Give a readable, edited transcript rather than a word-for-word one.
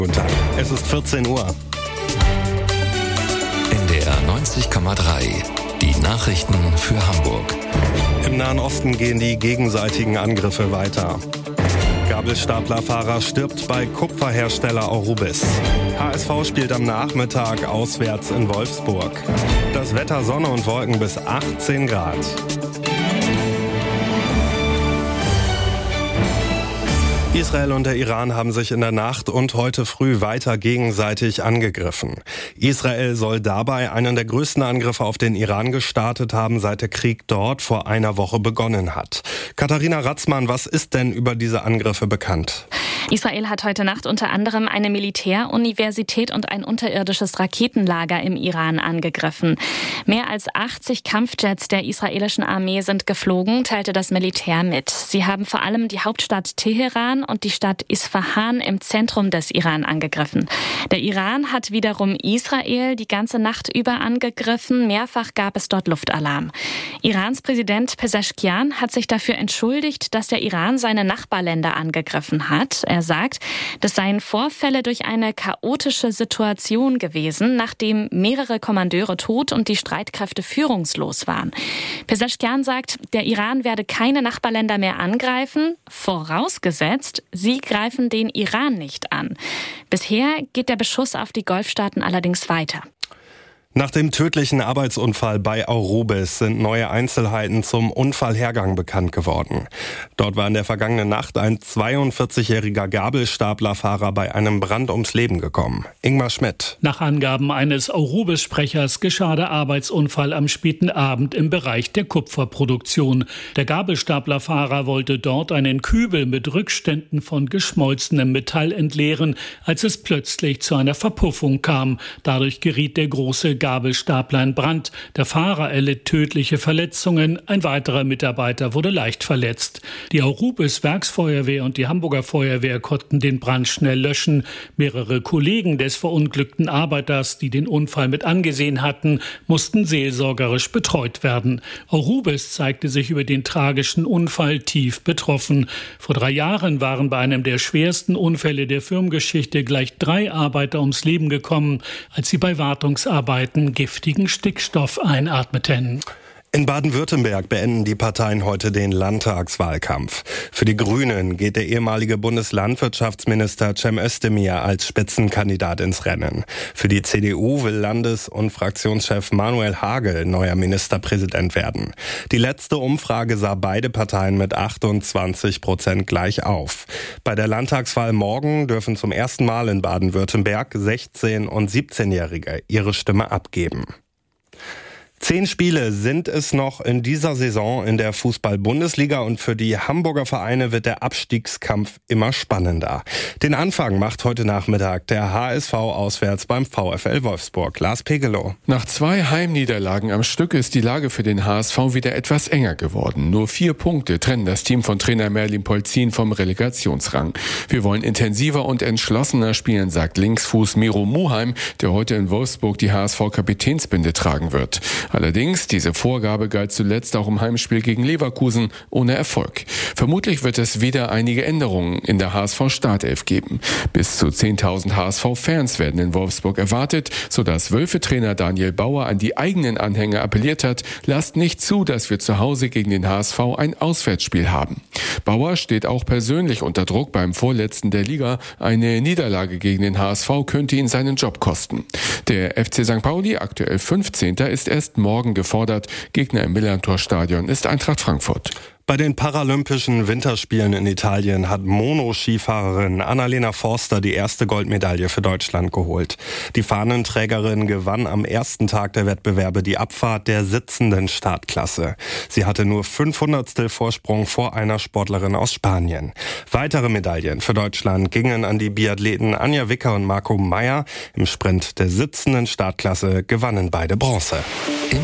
Guten Tag, es ist 14 Uhr. NDR 90,3, die Nachrichten für Hamburg. Im Nahen Osten gehen die gegenseitigen Angriffe weiter. Gabelstaplerfahrer stirbt bei Kupferhersteller Aurubis. HSV spielt am Nachmittag auswärts in Wolfsburg. Das Wetter Sonne und Wolken bis 18 Grad. Israel und der Iran haben sich in der Nacht und heute früh weiter gegenseitig angegriffen. Israel soll dabei einen der größten Angriffe auf den Iran gestartet haben, seit der Krieg dort vor einer Woche begonnen hat. Katharina Ratzmann, was ist denn über diese Angriffe bekannt? Israel hat heute Nacht unter anderem eine Militäruniversität und ein unterirdisches Raketenlager im Iran angegriffen. Mehr als 80 Kampfjets der israelischen Armee sind geflogen, teilte das Militär mit. Sie haben vor allem die Hauptstadt Teheran und die Stadt Isfahan im Zentrum des Iran angegriffen. Der Iran hat wiederum Israel die ganze Nacht über angegriffen. Mehrfach gab es dort Luftalarm. Irans Präsident Pezeshkian hat sich dafür entschuldigt, dass der Iran seine Nachbarländer angegriffen hat. Er sagt, das seien Vorfälle durch eine chaotische Situation gewesen, nachdem mehrere Kommandeure tot und die Streitkräfte führungslos waren. Pezeshkian sagt, der Iran werde keine Nachbarländer mehr angreifen, vorausgesetzt, sie greifen den Iran nicht an. Bisher geht der Beschuss auf die Golfstaaten allerdings weiter. Nach dem tödlichen Arbeitsunfall bei Aurubis sind neue Einzelheiten zum Unfallhergang bekannt geworden. Dort war in der vergangenen Nacht ein 42-jähriger Gabelstaplerfahrer bei einem Brand ums Leben gekommen. Ingmar Schmidt. Nach Angaben eines Aurubis-Sprechers geschah der Arbeitsunfall am späten Abend im Bereich der Kupferproduktion. Der Gabelstaplerfahrer wollte dort einen Kübel mit Rückständen von geschmolzenem Metall entleeren, als es plötzlich zu einer Verpuffung kam. Dadurch geriet der große Gabelstapler in Brand. Der Fahrer erlitt tödliche Verletzungen, ein weiterer Mitarbeiter wurde leicht verletzt. Die Aurubis Werksfeuerwehr und die Hamburger Feuerwehr konnten den Brand schnell löschen. Mehrere Kollegen des verunglückten Arbeiters, die den Unfall mit angesehen hatten, mussten seelsorgerisch betreut werden. Aurubis zeigte sich über den tragischen Unfall tief betroffen. Vor 3 Jahren waren bei einem der schwersten Unfälle der Firmengeschichte gleich 3 Arbeiter ums Leben gekommen, als sie bei Wartungsarbeiten giftigen Stickstoff einatmeten. In Baden-Württemberg beenden die Parteien heute den Landtagswahlkampf. Für die Grünen geht der ehemalige Bundeslandwirtschaftsminister Cem Özdemir als Spitzenkandidat ins Rennen. Für die CDU will Landes- und Fraktionschef Manuel Hagel neuer Ministerpräsident werden. Die letzte Umfrage sah beide Parteien mit 28% gleich auf. Bei der Landtagswahl morgen dürfen zum ersten Mal in Baden-Württemberg 16- und 17-Jährige ihre Stimme abgeben. 10 Spiele sind es noch in dieser Saison in der Fußball-Bundesliga und für die Hamburger Vereine wird der Abstiegskampf immer spannender. Den Anfang macht heute Nachmittag der HSV auswärts beim VfL Wolfsburg. Lars Pegelow. Nach 2 Heimniederlagen am Stück ist die Lage für den HSV wieder etwas enger geworden. Nur 4 Punkte trennen das Team von Trainer Merlin Polzin vom Relegationsrang. Wir wollen intensiver und entschlossener spielen, sagt Linksfuß Miro Muheim, der heute in Wolfsburg die HSV-Kapitänsbinde tragen wird. Allerdings, diese Vorgabe galt zuletzt auch im Heimspiel gegen Leverkusen ohne Erfolg. Vermutlich wird es wieder einige Änderungen in der HSV-Startelf geben. Bis zu 10.000 HSV-Fans werden in Wolfsburg erwartet, sodass Wölfe-Trainer Daniel Bauer an die eigenen Anhänger appelliert hat, lasst nicht zu, dass wir zu Hause gegen den HSV ein Auswärtsspiel haben. Bauer steht auch persönlich unter Druck beim Vorletzten der Liga. Eine Niederlage gegen den HSV könnte ihn seinen Job kosten. Der FC St. Pauli, aktuell 15., ist erst morgen gefordert. Gegner im Millerntor-Stadion ist Eintracht Frankfurt. Bei den Paralympischen Winterspielen in Italien hat Monoskifahrerin Annalena Forster die erste Goldmedaille für Deutschland geholt. Die Fahnenträgerin gewann am ersten Tag der Wettbewerbe die Abfahrt der sitzenden Startklasse. Sie hatte nur 500stel Vorsprung vor einer Sportlerin aus Spanien. Weitere Medaillen für Deutschland gingen an die Biathleten Anja Wicker und Marco Meyer. Im Sprint der sitzenden Startklasse gewannen beide Bronze.